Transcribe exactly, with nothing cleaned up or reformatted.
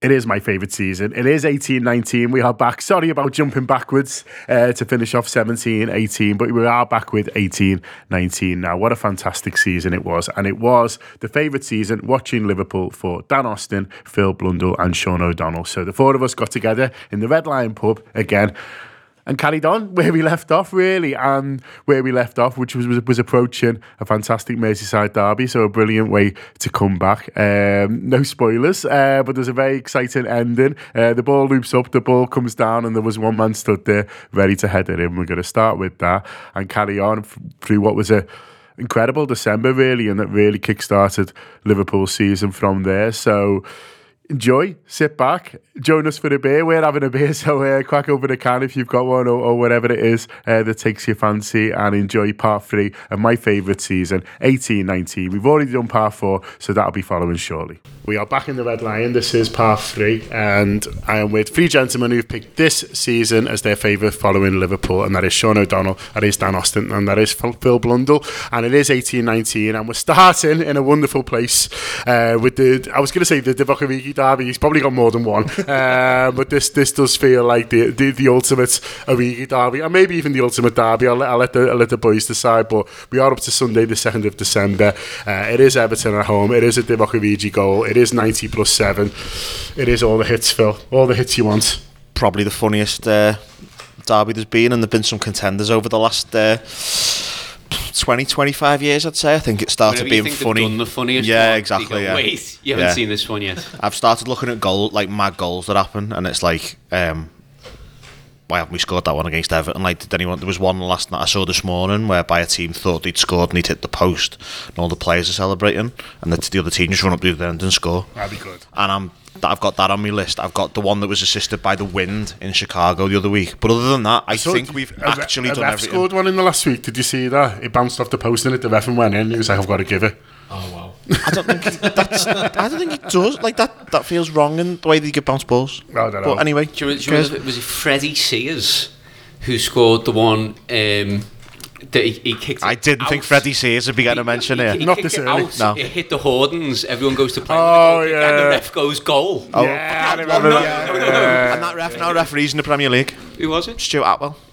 It is my favourite season. It is eighteen nineteen. We are back. Sorry about jumping backwards uh, to finish off seventeen eighteen, but we are back with eighteen nineteen now. What a fantastic season it was. And it was the favourite season watching Liverpool for Dan Austin, Phil Blundell and Sean O'Donnell. So the four of us got together in the Red Lion pub again and carried on where we left off, really, and where we left off, which was was, was approaching a fantastic Merseyside derby, so a brilliant way to come back. Um, no spoilers, uh, but there's a very exciting ending. Uh, the ball loops up, the ball comes down, and there was one man stood there ready to head it in. We're going to start with that and carry on f- through what was a incredible December, really, and that really kick-started Liverpool's season from there. So enjoy, sit back, join us for a beer. We're having a beer, so uh, crack open a can if you've got one, or, or whatever it is uh, that takes your fancy, and enjoy part three of my favourite season, eighteen nineteen. We've already done part four, so that'll be following shortly. We are back in the Red Lion. This is part three, and I am with three gentlemen who've picked this season as their favourite following Liverpool, and that is Sean O'Donnell, that is Dan Austin, and that is Phil Blundell, and it is eighteen nineteen, and we're starting in a wonderful place uh, with the, I was going to say the Divock Origi derby. He's probably got more than one, uh, but this this does feel like the the, the ultimate Origi derby, and maybe even the ultimate derby. I'll, I'll, let the, I'll let the boys decide, but we are up to Sunday the second of December. Uh, it is Everton at home. It is a Divock Origi goal. It is ninety plus seven. It is all the hits, Phil. All the hits you want. Probably the funniest uh, derby there's been, and there've been some contenders over the last uh, twenty, twenty-five years, I'd say. I think it started Whenever being you think funny. They've done the funniest yeah, one, exactly. you go, yeah. Wait, you haven't yeah. seen this one yet. I've started looking at goal, like mad goals that happen, and it's like, um, why haven't we scored that one against Everton? Like, did anyone? There was one last night I saw this morning whereby a team thought they'd scored and he'd hit the post, and all the players are celebrating, and the, the other team just run up to the end and score. That'd be good. And I'm. I've got that on my list. I've got the one that was assisted by the wind in Chicago the other week. But other than that, I, I think we've a, actually a done ref everything. Scored one in the last week. Did you see that? It bounced off the post and it. The ref and went in. He was like, "I've got to give it." Oh wow! I don't think that's. I don't think it does. Like that. That feels wrong in the way that you get bounce balls. I don't know. But anyway, Do you remember, do you remember, was it Freddie Sears who scored the one? Um, that he, he kicked. I didn't out. think Freddie Sears would be getting a mention he, here. He, he Not kicked this it early. out, No. It hit the Hordens. Everyone goes to play. Oh, with the goal, yeah. and the ref goes goal. Oh, Yeah, I No, remember no, that. no, no, no. Yeah. and that ref now referees in the Premier League. Who was it? Stuart Atwell.